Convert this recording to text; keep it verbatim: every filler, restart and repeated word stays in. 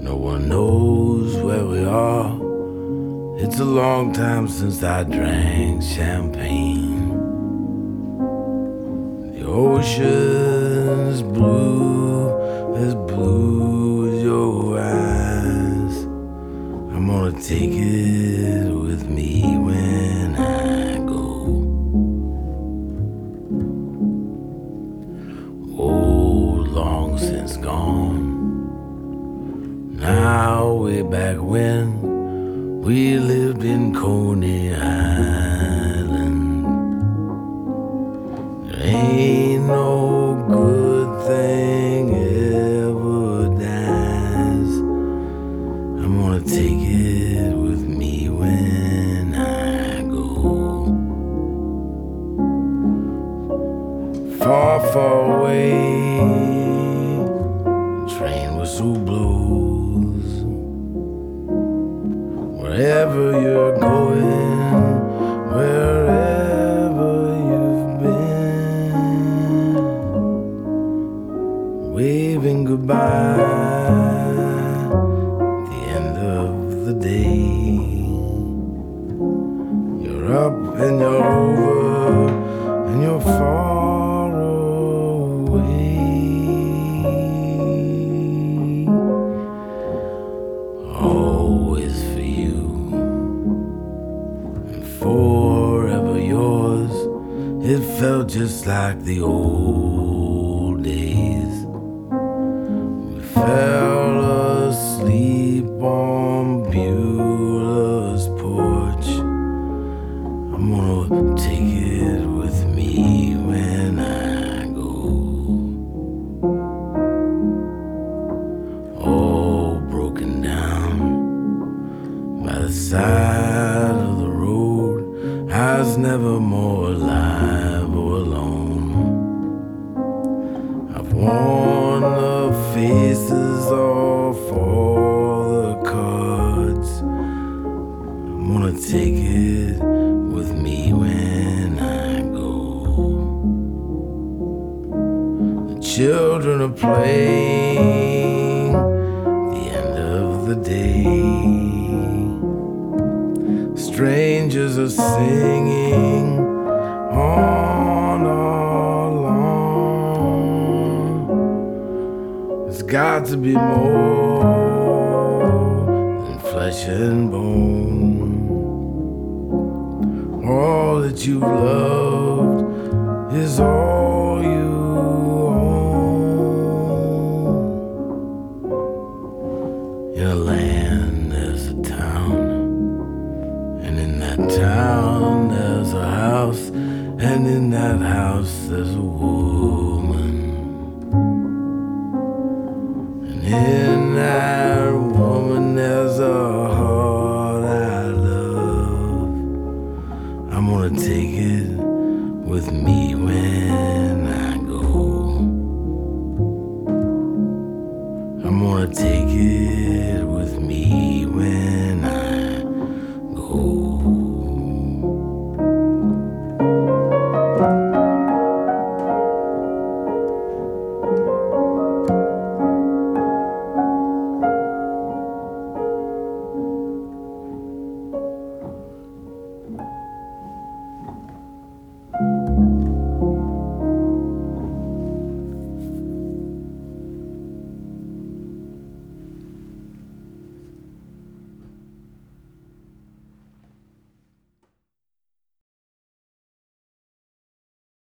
No one knows where we are. It's a long time since I drank champagne. The ocean's blue, as blue as your eyes. I'm gonna take it with me when I go. Oh, long since gone. Now way back when we lived in Coney Island. There ain't no good thing ever dies. I'm gonna take it with me when I go. Far, far away, the train whistle blows. Wherever you're going, wherever you've been, waving goodbye at the end of the day. You're up and you're over and you're far away. Always for you, forever yours. It felt just like the old days. We fell asleep on Beulah's porch. I'm gonna take it with me when I go. All broken down by the side of the road, I was never more alive or alone. I've worn the faces off all the cards. I'm gonna take it with me when I go. The children are playing the end of the day. Strangers are singing on along. There's got to be more than flesh and bone. All that you've loved is all you own. In a land there's a town, and in that town there's a house, and in that house there's a woman. And in that woman there's a heart I love. I'm gonna take it with me when I go. I'm gonna take it